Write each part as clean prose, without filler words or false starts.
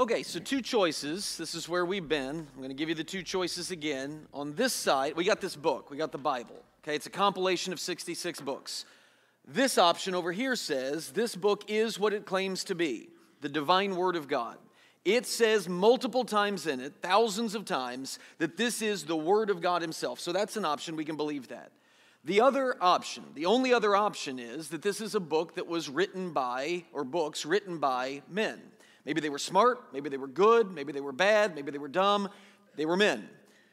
Okay, so two choices. This is where we've been. I'm going to give you the two choices again. On this side, we got this book. We got the Bible. Okay, it's a compilation of 66 books. This option over here says this book is what it claims to be, the divine word of God. It says multiple times in it, thousands of times, that this is the word of God himself. So that's an option. We can believe that. The other option, the only other option is that this is a book that was written by, or books written by men. Maybe they were smart, maybe they were good, maybe they were bad, maybe they were dumb. They were men.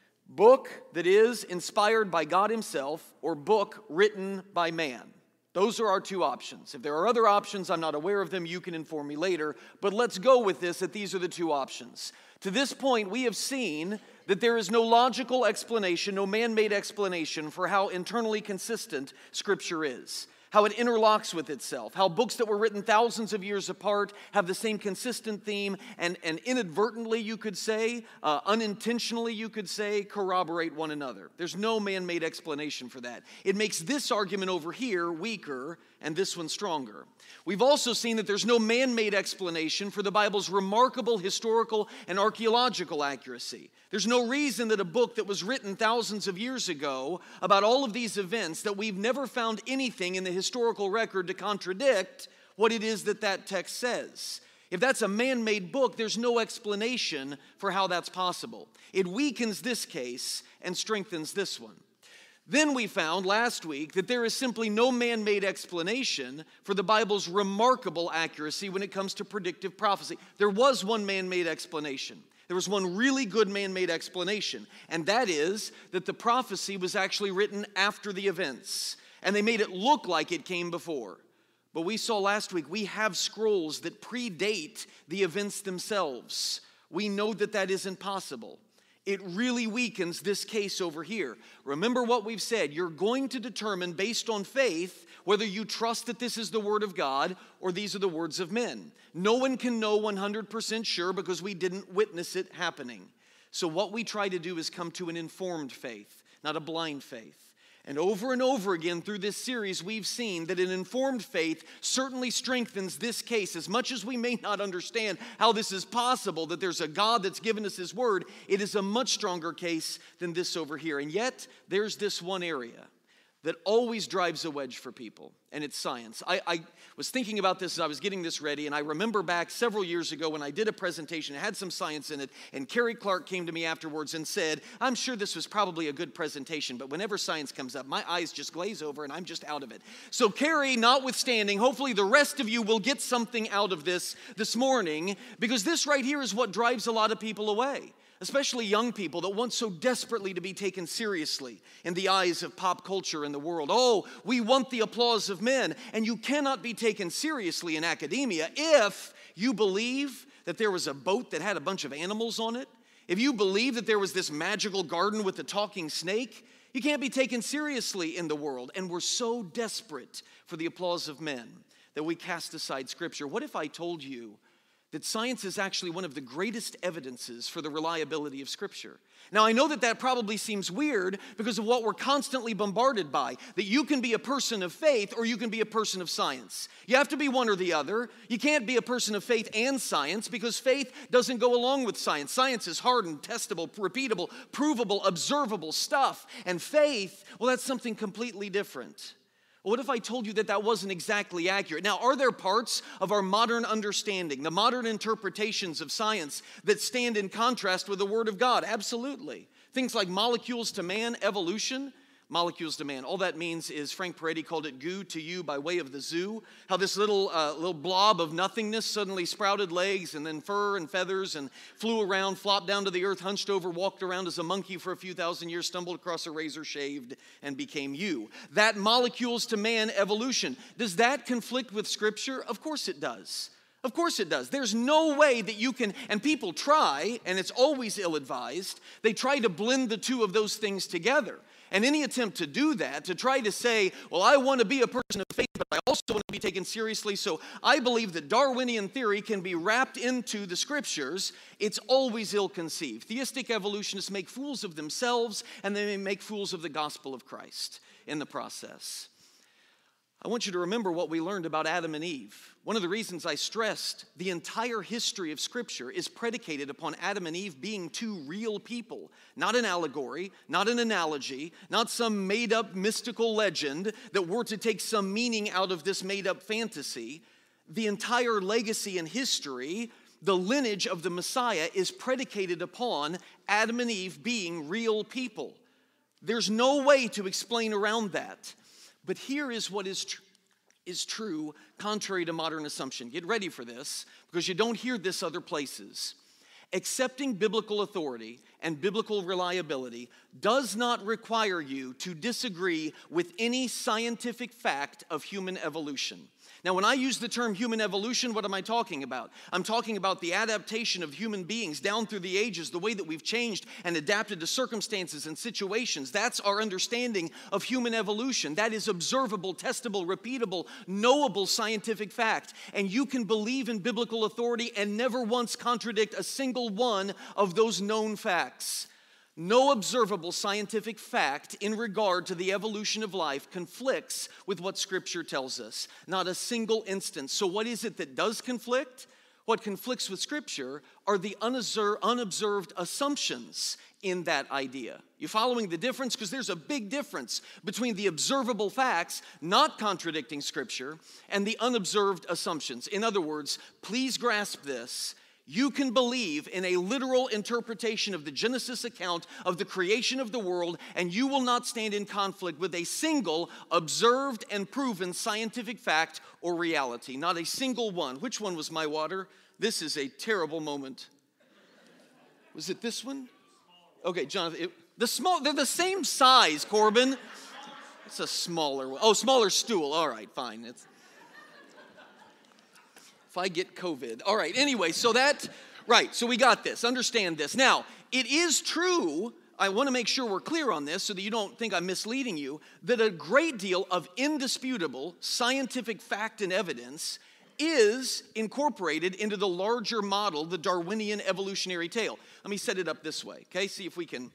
Book that is inspired by God himself, or book written by man. Those are our two options. If there are other options, I'm not aware of them, you can inform me later. But let's go with this, that these are the two options. To this point, we have seen that there is no logical explanation, no man-made explanation for how internally consistent Scripture is, how it interlocks with itself, how books that were written thousands of years apart have the same consistent theme, and inadvertently, you could say, unintentionally, you could say, corroborate one another. There's no man-made explanation for that. It makes this argument over here weaker and this one stronger. We've also seen that there's no man-made explanation for the Bible's remarkable historical and archaeological accuracy. There's no reason that a book that was written thousands of years ago about all of these events, that we've never found anything in the historical record to contradict what it is that that text says. If that's a man-made book, there's no explanation for how that's possible. It weakens this case and strengthens this one. Then we found last week that there is simply no man-made explanation for the Bible's remarkable accuracy when it comes to predictive prophecy. There was one man-made explanation. There was one really good man-made explanation, and that is that the prophecy was actually written after the events, and they made it look like it came before. But we saw last week, we have scrolls that predate the events themselves. We know that that isn't possible. It really weakens this case over here. Remember what we've said. You're going to determine based on faith whether you trust that this is the word of God or these are the words of men. No one can know 100% sure because we didn't witness it happening. So what we try to do is come to an informed faith, not a blind faith. And over again through this series, we've seen that an informed faith certainly strengthens this case. As much as we may not understand how this is possible, that there's a God that's given us his word, it is a much stronger case than this over here. And yet, there's this one area that always drives a wedge for people, and it's science. I was thinking about this as I was getting this ready, and I remember back several years ago when I did a presentation, it had some science in it, and Carrie Clark came to me afterwards and said, I'm sure this was probably a good presentation, but whenever science comes up, my eyes just glaze over and I'm just out of it. So Carrie, notwithstanding, hopefully the rest of you will get something out of this morning, because this right here is what drives a lot of people away. Especially young people that want so desperately to be taken seriously in the eyes of pop culture in the world. Oh, we want the applause of men. And you cannot be taken seriously in academia if you believe that there was a boat that had a bunch of animals on it. If you believe that there was this magical garden with a talking snake, you can't be taken seriously in the world. And we're so desperate for the applause of men that we cast aside Scripture. What if I told you that science is actually one of the greatest evidences for the reliability of Scripture? Now, I know that that probably seems weird because of what we're constantly bombarded by, that you can be a person of faith or you can be a person of science. You have to be one or the other. You can't be a person of faith and science because faith doesn't go along with science. Science is hardened, testable, repeatable, provable, observable stuff. And faith, well, that's something completely different. What if I told you that that wasn't exactly accurate? Now, are there parts of our modern understanding, the modern interpretations of science, that stand in contrast with the Word of God? Absolutely. Things like molecules to man, evolution, molecules to man. All that means is, Frank Peretti called it goo to you by way of the zoo. How this little blob of nothingness suddenly sprouted legs and then fur and feathers and flew around, flopped down to the earth, hunched over, walked around as a monkey for a few thousand years, stumbled across a razor, shaved, and became you. That molecules to man evolution. Does that conflict with Scripture? Of course it does. Of course it does. There's no way that you can, and people try, and it's always ill-advised, they try to blend the two of those things together. And any attempt to do that, to try to say, well, I want to be a person of faith, but I also want to be taken seriously, so I believe that Darwinian theory can be wrapped into the Scriptures, it's always ill-conceived. Theistic evolutionists make fools of themselves, and they make fools of the gospel of Christ in the process. I want you to remember what we learned about Adam and Eve. One of the reasons I stressed the entire history of Scripture is predicated upon Adam and Eve being two real people, not an allegory, not an analogy, not some made-up mystical legend that were to take some meaning out of this made-up fantasy. The entire legacy and history, the lineage of the Messiah, is predicated upon Adam and Eve being real people. There's no way to explain around that. But here is what is true, contrary to modern assumption. Get ready for this, because you don't hear this other places. Accepting biblical authority and biblical reliability does not require you to disagree with any scientific fact of human evolution. Now, when I use the term human evolution, what am I talking about? I'm talking about the adaptation of human beings down through the ages, the way that we've changed and adapted to circumstances and situations. That's our understanding of human evolution. That is observable, testable, repeatable, knowable scientific fact. And you can believe in biblical authority and never once contradict a single one of those known facts. No observable scientific fact in regard to the evolution of life conflicts with what Scripture tells us. Not a single instance. So what is it that does conflict? What conflicts with Scripture are the unobserved assumptions in that idea. You following the difference? Because there's a big difference between the observable facts not contradicting Scripture and the unobserved assumptions. In other words, please grasp this. You can believe in a literal interpretation of the Genesis account of the creation of the world, and you will not stand in conflict with a single observed and proven scientific fact or reality. Not a single one. Which one was my water? This is a terrible moment. Was it this one? Okay, Jonathan. They're the same size, Corbin. It's a smaller one. Oh, smaller stool. All right, fine. If I get COVID. All right, anyway, so we got this. Understand this. Now, it is true, I want to make sure we're clear on this so that you don't think I'm misleading you, that a great deal of indisputable scientific fact and evidence is incorporated into the larger model, the Darwinian evolutionary tale. Let me set it up this way, okay? See if we can.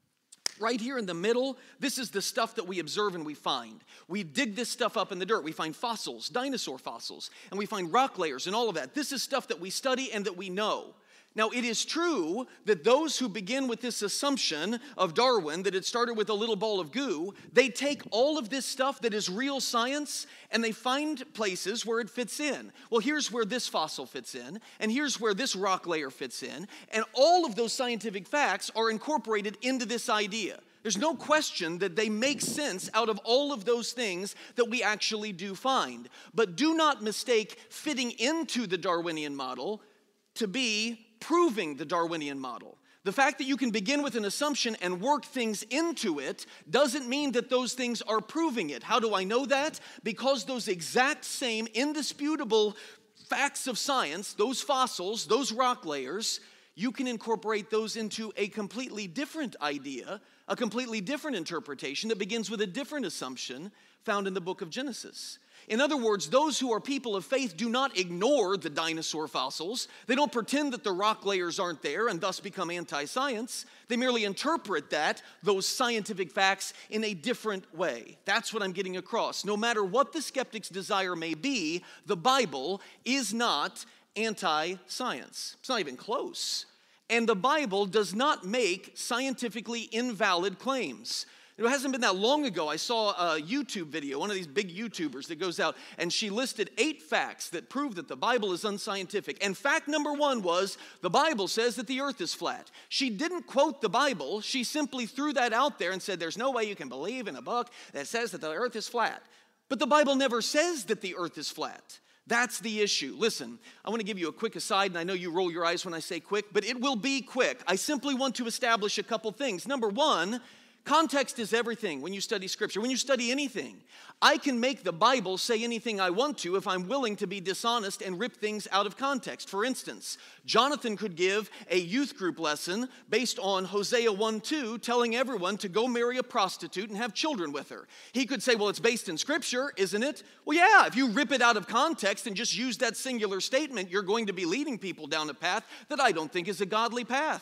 Right here in the middle, this is the stuff that we observe and we find. We dig this stuff up in the dirt. We find fossils, dinosaur fossils, and we find rock layers and all of that. This is stuff that we study and that we know. Now, it is true that those who begin with this assumption of Darwin, that it started with a little ball of goo, they take all of this stuff that is real science and they find places where it fits in. Well, here's where this fossil fits in, and here's where this rock layer fits in, and all of those scientific facts are incorporated into this idea. There's no question that they make sense out of all of those things that we actually do find. But do not mistake fitting into the Darwinian model to be proving the Darwinian model. The fact that you can begin with an assumption and work things into it doesn't mean that those things are proving it. How do I know that? Because those exact same indisputable facts of science, those fossils, those rock layers, you can incorporate those into a completely different idea, a completely different interpretation that begins with a different assumption found in the book of Genesis. In other words, those who are people of faith do not ignore the dinosaur fossils. They don't pretend that the rock layers aren't there and thus become anti-science. They merely interpret those scientific facts in a different way. That's what I'm getting across. No matter what the skeptic's desire may be, the Bible is not anti-science. It's not even close. And the Bible does not make scientifically invalid claims. It hasn't been that long ago I saw a YouTube video, one of these big YouTubers that goes out, and she listed 8 facts that prove that the Bible is unscientific. And fact number 1 was, the Bible says that the earth is flat. She didn't quote the Bible, she simply threw that out there and said, there's no way you can believe in a book that says that the earth is flat. But the Bible never says that the earth is flat. That's the issue. Listen, I want to give you a quick aside, and I know you roll your eyes when I say quick, but it will be quick. I simply want to establish a couple things. Number 1, context is everything when you study Scripture, when you study anything. I can make the Bible say anything I want to if I'm willing to be dishonest and rip things out of context. For instance, Jonathan could give a youth group lesson based on Hosea 1:2, telling everyone to go marry a prostitute and have children with her. He could say, well, it's based in Scripture, isn't it? Well, yeah, if you rip it out of context and just use that singular statement, you're going to be leading people down a path that I don't think is a godly path.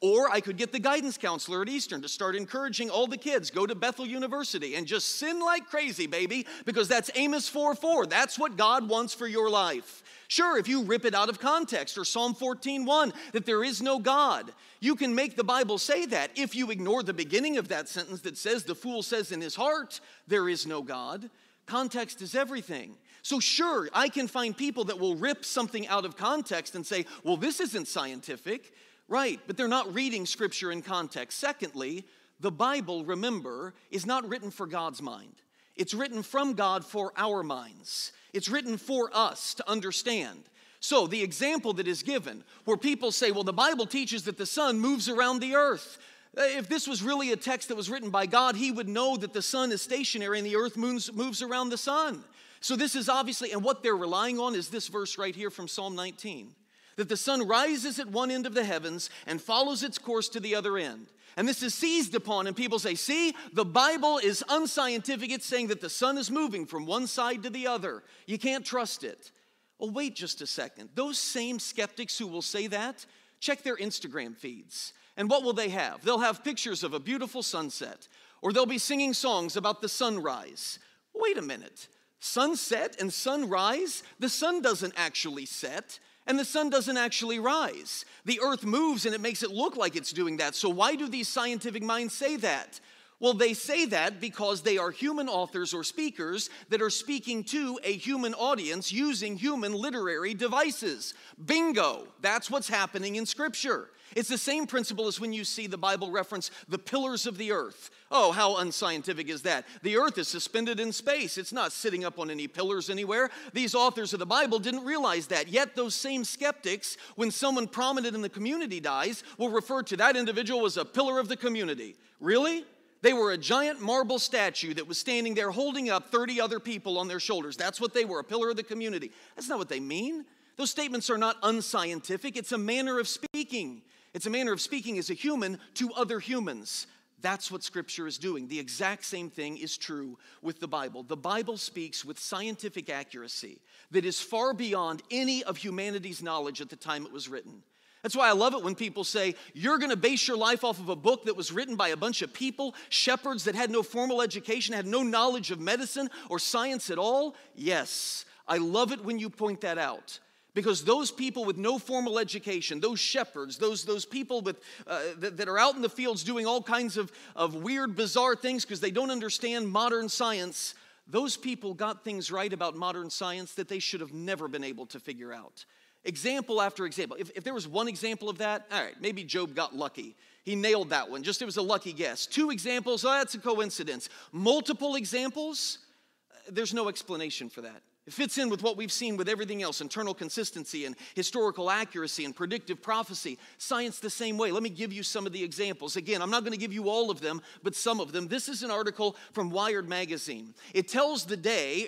Or I could get the guidance counselor at Eastern to start encouraging all the kids, go to Bethel University and just sin like crazy, baby, because that's Amos 4:4. That's what God wants for your life. Sure, if you rip it out of context, or Psalm 14:1, that there is no God, you can make the Bible say that. If you ignore the beginning of that sentence that says, the fool says in his heart, there is no God, context is everything. So sure, I can find people that will rip something out of context and say, well, this isn't scientific. Right, but they're not reading Scripture in context. Secondly, the Bible, remember, is not written for God's mind. It's written from God for our minds. It's written for us to understand. So the example that is given, where people say, well, the Bible teaches that the sun moves around the earth. If this was really a text that was written by God, he would know that the sun is stationary and the earth moves around the sun. So this is obviously, and what they're relying on is this verse right here from Psalm 19. That the sun rises at one end of the heavens and follows its course to the other end. And this is seized upon, and people say, see, the Bible is unscientific. It's saying that the sun is moving from one side to the other. You can't trust it. Well, wait just a second. Those same skeptics who will say that, check their Instagram feeds. And what will they have? They'll have pictures of a beautiful sunset, or they'll be singing songs about the sunrise. Wait a minute. Sunset and sunrise? The sun doesn't actually set. And the sun doesn't actually rise. The earth moves and it makes it look like it's doing that. So why do these scientific minds say that? Well, they say that because they are human authors or speakers that are speaking to a human audience using human literary devices. Bingo! That's what's happening in Scripture. It's the same principle as when you see the Bible reference the pillars of the earth. Oh, how unscientific is that? The earth is suspended in space. It's not sitting up on any pillars anywhere. These authors of the Bible didn't realize that. Yet those same skeptics, when someone prominent in the community dies, will refer to that individual as a pillar of the community. Really? They were a giant marble statue that was standing there holding up 30 other people on their shoulders. That's what they were, a pillar of the community. That's not what they mean. Those statements are not unscientific. It's a manner of speaking. It's a manner of speaking as a human to other humans. That's what Scripture is doing. The exact same thing is true with the Bible. The Bible speaks with scientific accuracy that is far beyond any of humanity's knowledge at the time it was written. That's why I love it when people say, you're going to base your life off of a book that was written by a bunch of people, shepherds that had no formal education, had no knowledge of medicine or science at all. Yes, I love it when you point that out. Because those people with no formal education, those shepherds, those people with, that are out in the fields doing all kinds of weird, bizarre things because they don't understand modern science, those people got things right about modern science that they should have never been able to figure out. Example after example. If there was one example of that, all right, maybe Job got lucky. He nailed that one. Just it was a lucky guess. 2 examples, oh, that's a coincidence. Multiple examples, there's no explanation for that. It fits in with what we've seen with everything else, internal consistency and historical accuracy and predictive prophecy. Science the same way. Let me give you some of the examples. Again, I'm not going to give you all of them, but some of them. This is an article from Wired magazine. It tells of the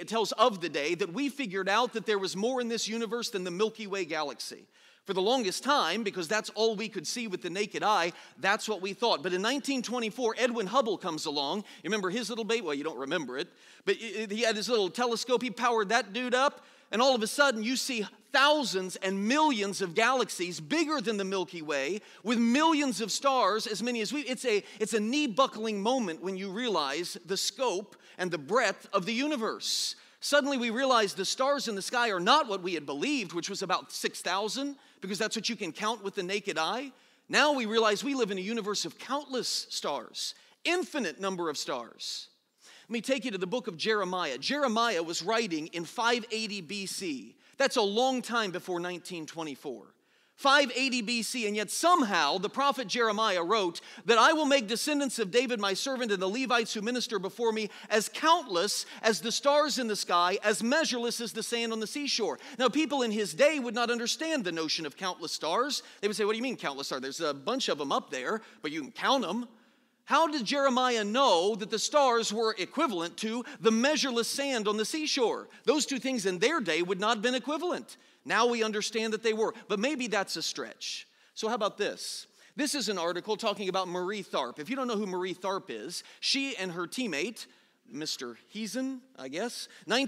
day that we figured out that there was more in this universe than the Milky Way galaxy. For the longest time, because that's all we could see with the naked eye, that's what we thought. But in 1924, Edwin Hubble comes along. You remember his little baby? Well, you don't remember it. But he had his little telescope. He powered that dude up. And all of a sudden, you see thousands and millions of galaxies bigger than the Milky Way, with millions of stars, as many as we. It's a knee-buckling moment when you realize the scope and the breadth of the universe. Suddenly we realize the stars in the sky are not what we had believed, which was about 6,000, because that's what you can count with the naked eye. Now we realize we live in a universe of countless stars, infinite number of stars. Let me take you to the book of Jeremiah. Jeremiah was writing in 580 BC. That's a long time before 1924. 580 BC, and yet somehow the prophet Jeremiah wrote that I will make descendants of David my servant and the Levites who minister before me as countless as the stars in the sky, as measureless as the sand on the seashore. Now people in his day would not understand the notion of countless stars. They would say, what do you mean countless stars? There's a bunch of them up there, but you can count them. How did Jeremiah know that the stars were equivalent to the measureless sand on the seashore? Those two things in their day would not have been equivalent. Now we understand that they were, but maybe that's a stretch. So how about this? This is an article talking about Marie Tharp. If you don't know who Marie Tharp is, she and her teammate Mr. Heesen, I guess.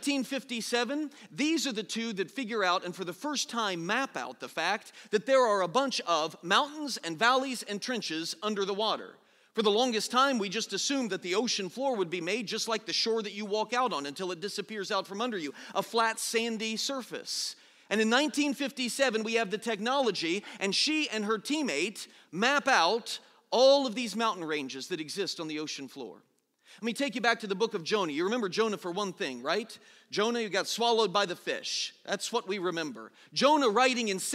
1957, these are the two that figure out and for the first time map out the fact that there are a bunch of mountains and valleys and trenches under the water. For the longest time, we just assumed that the ocean floor would be made just like the shore that you walk out on until it disappears out from under you, a flat, sandy surface. And in 1957, we have the technology, and she and her teammate map out all of these mountain ranges that exist on the ocean floor. Let me take you back to the book of Jonah. You remember Jonah for one thing, right? Jonah got swallowed by the fish. That's what we remember. Jonah writing in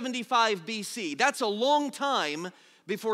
775 BC. That's a long time before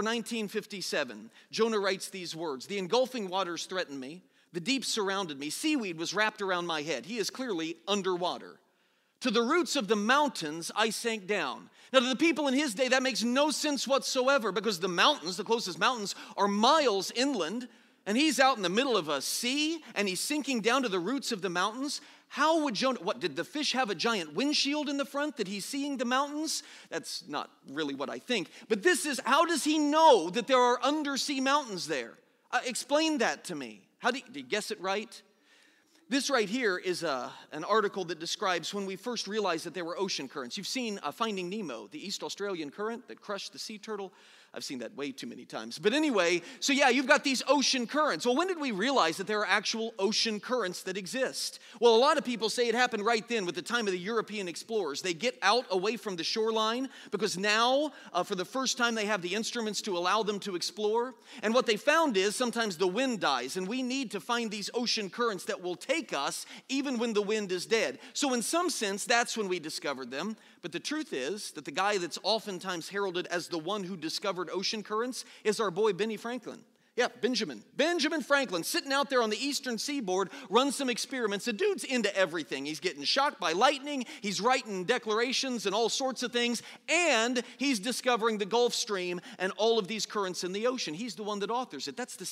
1957. Jonah writes these words: "The engulfing waters threatened me. The deep surrounded me. Seaweed was wrapped around my head." He is clearly underwater. "To the roots of the mountains I sank down." Now, to the people in his day, that makes no sense whatsoever because the mountains, the closest mountains, are miles inland. And he's out in the middle of a sea, and he's sinking down to the roots of the mountains. How would Jonah, what, did the fish have a giant windshield in the front that he's seeing the mountains? That's not really what I think. But this is, how does he know that there are undersea mountains there? Explain that to me. Did you guess it right? This right here is an article that describes when we first realized that there were ocean currents. You've seen Finding Nemo, the East Australian current that crushed the sea turtle. I've seen that way too many times. But anyway, so yeah, you've got these ocean currents. Well, when did we realize that there are actual ocean currents that exist? Well, a lot of people say it happened right then with the time of the European explorers. They get out away from the shoreline because now, for the first time, they have the instruments to allow them to explore. And what they found is sometimes the wind dies, and we need to find these ocean currents that will take us even when the wind is dead. So in some sense, that's when we discovered them. But the truth is that the guy that's oftentimes heralded as the one who discovered ocean currents is our boy Benny Franklin. Yeah, Benjamin Franklin, sitting out there on the eastern seaboard, runs some experiments. The dude's into everything. He's getting shocked by lightning. He's writing declarations and all sorts of things. And he's discovering the Gulf Stream and all of these currents in the ocean. He's the one that authors it. That's the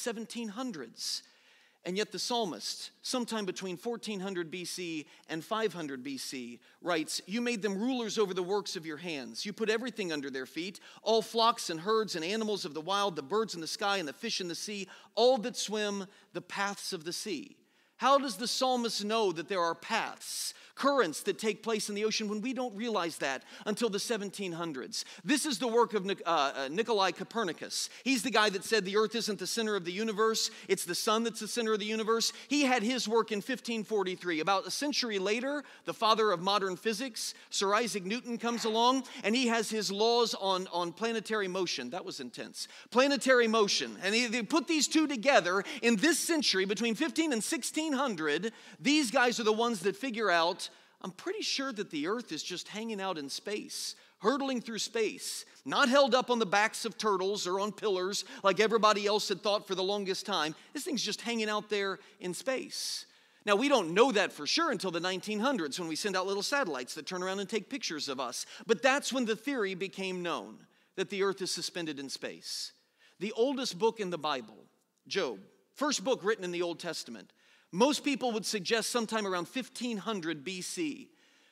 1700s. And yet the psalmist, sometime between 1400 BC and 500 BC, writes, "You made them rulers over the works of your hands. You put everything under their feet, all flocks and herds and animals of the wild, the birds in the sky and the fish in the sea, all that swim the paths of the sea." How does the psalmist know that there are paths, currents that take place in the ocean when we don't realize that until the 1700s? This is the work of Nikolai Copernicus. He's the guy that said the earth isn't the center of the universe, it's the sun that's the center of the universe. He had his work in 1543. About a century later, the father of modern physics, Sir Isaac Newton, comes along, and he has his laws on planetary motion. That was intense. Planetary motion. And they put these two together in this century, between 15 and 1600. These guys are the ones that figure out, I'm pretty sure that the earth is just hanging out in space, hurtling through space, not held up on the backs of turtles or on pillars like everybody else had thought for the longest time. This thing's just hanging out there in space. Now, we don't know that for sure until the 1900s when we send out little satellites that turn around and take pictures of us. But that's when the theory became known, that the earth is suspended in space. The oldest book in the Bible, Job, first book written in the Old Testament, most people would suggest sometime around 1500 BC.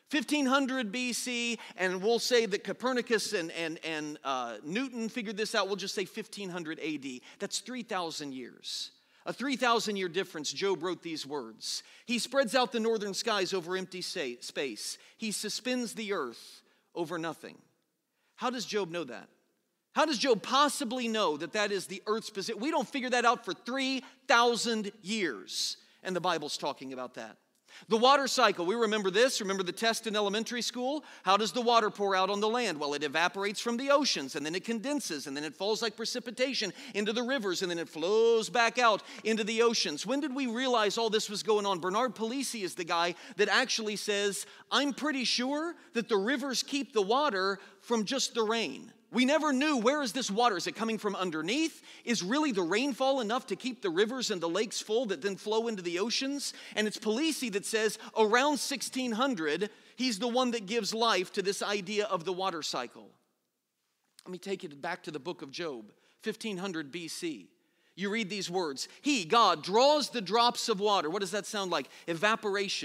1500 BC, and we'll say that Copernicus and Newton figured this out. We'll just say 1500 AD. That's 3,000 years. A 3,000-year difference. Job wrote these words. He spreads out the northern skies over empty space. He suspends the earth over nothing. How does Job know that? How does Job possibly know that that is the earth's position? We don't figure that out for 3,000 years. And the Bible's talking about that. The water cycle, we remember this. Remember the test in elementary school? How does the water pour out on the land? Well, it evaporates from the oceans, and then it condenses, and then it falls like precipitation into the rivers, and then it flows back out into the oceans. When did we realize all this was going on? Bernard Palissy is the guy that actually says, I'm pretty sure that the rivers keep the water from just the rain. We never knew, where is this water? Is it coming from underneath? Is really the rainfall enough to keep the rivers and the lakes full that then flow into the oceans? And it's Palissy that says around 1600, he's the one that gives life to this idea of the water cycle. Let me take it back to the book of Job, 1500 BC. You read these words. He, God, draws the drops of water. What does that sound like? Evaporation.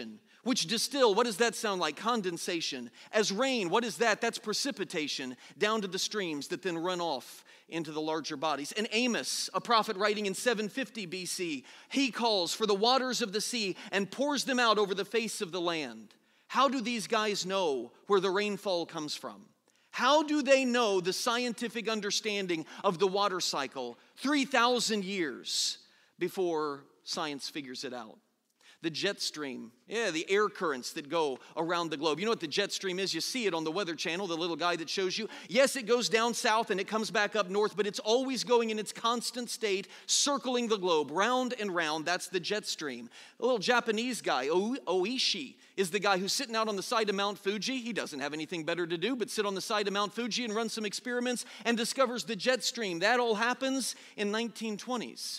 which distill, what does that sound like? Condensation. As rain, what is that? That's precipitation down to the streams that then run off into the larger bodies. And Amos, a prophet writing in 750 BC, he calls for the waters of the sea and pours them out over the face of the land. How do these guys know where the rainfall comes from? How do they know the scientific understanding of the water cycle 3,000 years before science figures it out? The jet stream, the air currents that go around the globe. You know what the jet stream is? You see it on the Weather Channel, the little guy that shows you. Yes, it goes down south and it comes back up north, but it's always going in its constant state, circling the globe, round and round. That's the jet stream. A little Japanese guy, Oishi, is the guy who's sitting out on the side of Mount Fuji. He doesn't have anything better to do but sit on the side of Mount Fuji and run some experiments and discovers the jet stream. That all happens in 1920s.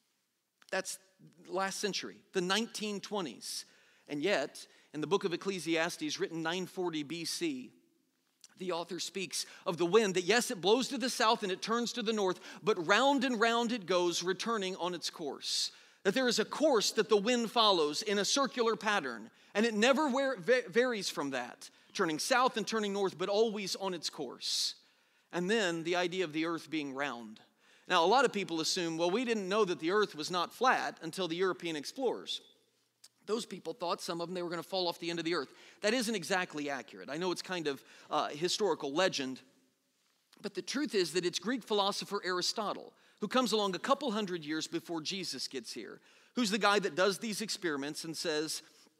That's last century, the 1920s. And yet, in the book of Ecclesiastes, written 940 BC, the author speaks of the wind that, yes, it blows to the south and it turns to the north, but round and round it goes, returning on its course. That there is a course that the wind follows in a circular pattern, and it never varies from that, turning south and turning north, but always on its course. And then the idea of the earth being round. Now, a lot of people assume, well, we didn't know that the earth was not flat until the European explorers. Those people thought, some of them, they were going to fall off the end of the earth. That isn't exactly accurate. I know it's kind of historical legend, but the truth is that it's Greek philosopher Aristotle, who comes along a couple hundred years before Jesus gets here, who's the guy that does these experiments and says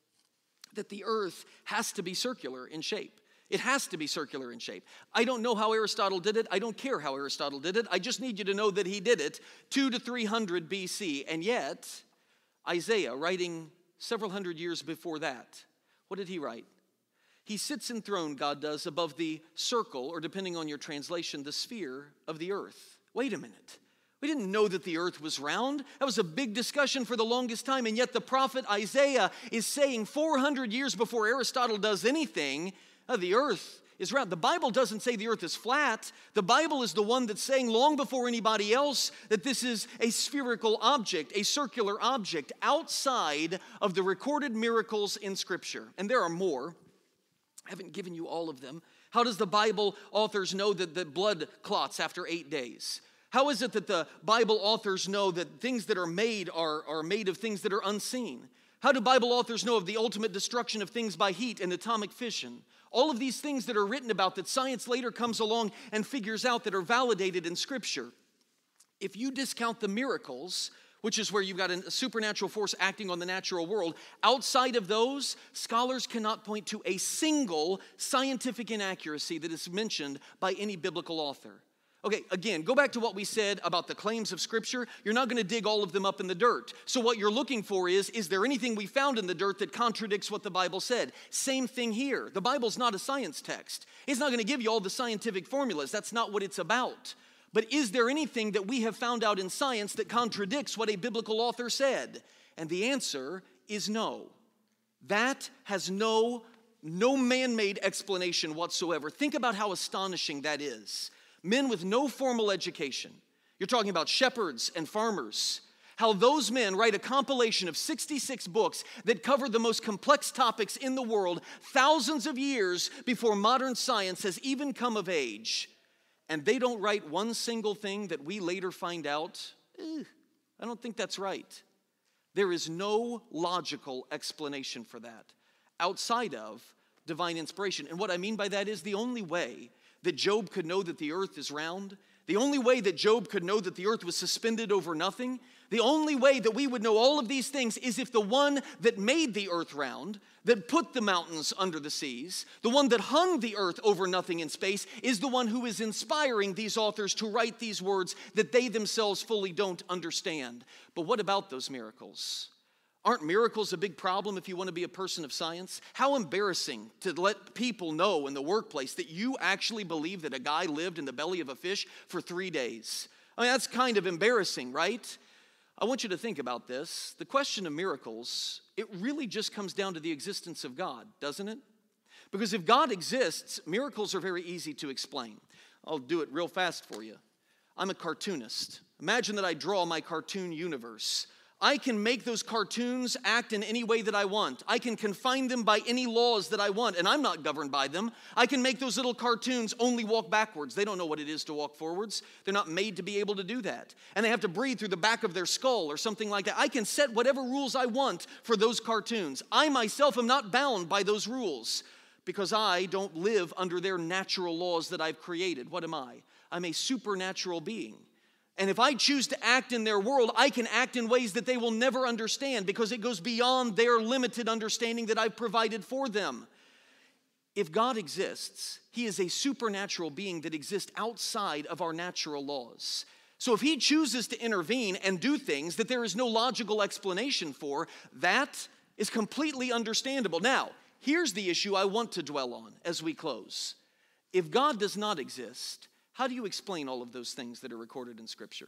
that the earth has to be circular in shape. It has to be circular in shape. I don't know how Aristotle did it. I don't care how Aristotle did it. I just need you to know that he did it 200 to 300 BC. And yet, Isaiah, writing several hundred years before that, what did he write? He sits enthroned, God does, above the circle, or depending on your translation, the sphere of the earth. Wait a minute. We didn't know that the earth was round. That was a big discussion for the longest time. And yet the prophet Isaiah is saying 400 years before Aristotle does anything, the earth is round. The Bible doesn't say the earth is flat. The Bible is the one that's saying long before anybody else that this is a spherical object, a circular object outside of the recorded miracles in Scripture. And there are more. I haven't given you all of them. How does the Bible authors know that the blood clots after 8 days? How is it that the Bible authors know that things that are made are made of things that are unseen? How do Bible authors know of the ultimate destruction of things by heat and atomic fission? All of these things that are written about that science later comes along and figures out that are validated in Scripture. If you discount the miracles, which is where you've got a supernatural force acting on the natural world, outside of those, scholars cannot point to a single scientific inaccuracy that is mentioned by any biblical author. Okay, again, go back to what we said about the claims of Scripture. You're not going to dig all of them up in the dirt. So what you're looking for is there anything we found in the dirt that contradicts what the Bible said? Same thing here. The Bible's not a science text. It's not going to give you all the scientific formulas. That's not what it's about. But is there anything that we have found out in science that contradicts what a biblical author said? And the answer is no. That has no man-made explanation whatsoever. Think about how astonishing that is. Men with no formal education. You're talking about shepherds and farmers. How those men write a compilation of 66 books that cover the most complex topics in the world thousands of years before modern science has even come of age. And they don't write one single thing that we later find out. I don't think that's right. There is no logical explanation for that outside of divine inspiration. And what I mean by that is the only way that Job could know that the earth is round, the only way that Job could know that the earth was suspended over nothing, the only way that we would know all of these things is if the one that made the earth round, that put the mountains under the seas, the one that hung the earth over nothing in space, is the one who is inspiring these authors to write these words that they themselves fully don't understand. But what about those miracles? Aren't miracles a big problem if you want to be a person of science? How embarrassing to let people know in the workplace that you actually believe that a guy lived in the belly of a fish for 3 days. I mean, that's kind of embarrassing, right? I want you to think about this. The question of miracles, it really just comes down to the existence of God, doesn't it? Because if God exists, miracles are very easy to explain. I'll do it real fast for you. I'm a cartoonist. Imagine that I draw my cartoon universe. I can make those cartoons act in any way that I want. I can confine them by any laws that I want, and I'm not governed by them. I can make those little cartoons only walk backwards. They don't know what it is to walk forwards. They're not made to be able to do that. And they have to breathe through the back of their skull or something like that. I can set whatever rules I want for those cartoons. I myself am not bound by those rules because I don't live under their natural laws that I've created. What am I? I'm a supernatural being. And if I choose to act in their world, I can act in ways that they will never understand because it goes beyond their limited understanding that I've provided for them. If God exists, he is a supernatural being that exists outside of our natural laws. So if he chooses to intervene and do things that there is no logical explanation for, that is completely understandable. Now, here's the issue I want to dwell on as we close. If God does not exist, how do you explain all of those things that are recorded in Scripture?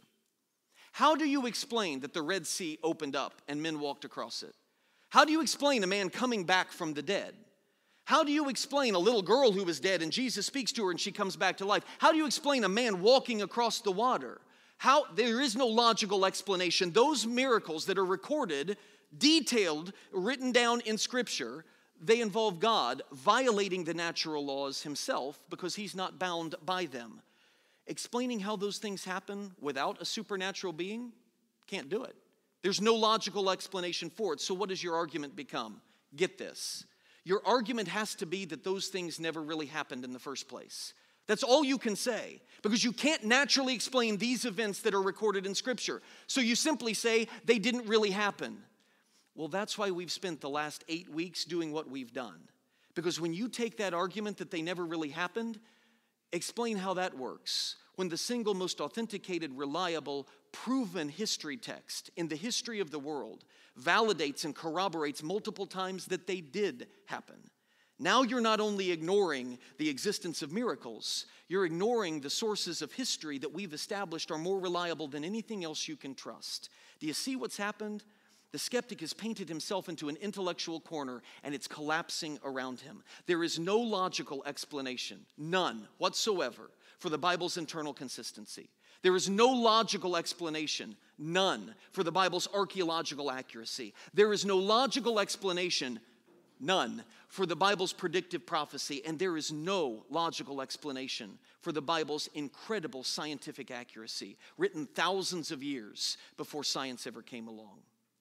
How do you explain that the Red Sea opened up and men walked across it? How do you explain a man coming back from the dead? How do you explain a little girl who was dead and Jesus speaks to her and she comes back to life? How do you explain a man walking across the water? There is no logical explanation. Those miracles that are recorded, detailed, written down in Scripture, they involve God violating the natural laws himself because he's not bound by them. Explaining how those things happen without a supernatural being, can't do it. There's no logical explanation for it. So what does your argument become? Get this. Your argument has to be that those things never really happened in the first place. That's all you can say, because you can't naturally explain these events that are recorded in Scripture. So you simply say they didn't really happen. Well, that's why we've spent the last 8 weeks doing what we've done. Because when you take that argument that they never really happened, explain how that works. When the single most authenticated, reliable, proven history text in the history of the world validates and corroborates multiple times that they did happen. Now you're not only ignoring the existence of miracles, you're ignoring the sources of history that we've established are more reliable than anything else you can trust. Do you see what's happened? The skeptic has painted himself into an intellectual corner and it's collapsing around him. There is no logical explanation, none whatsoever, for the Bible's internal consistency. There is no logical explanation, none, for the Bible's archaeological accuracy. There is no logical explanation, none, for the Bible's predictive prophecy. And there is no logical explanation for the Bible's incredible scientific accuracy, written thousands of years before science ever came along.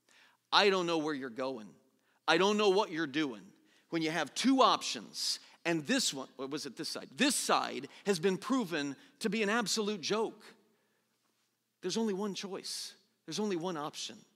I don't know where you're going. I don't know what you're doing. When you have two options, and this one, or was it this side? This side has been proven to be an absolute joke. There's only one choice. There's only one option.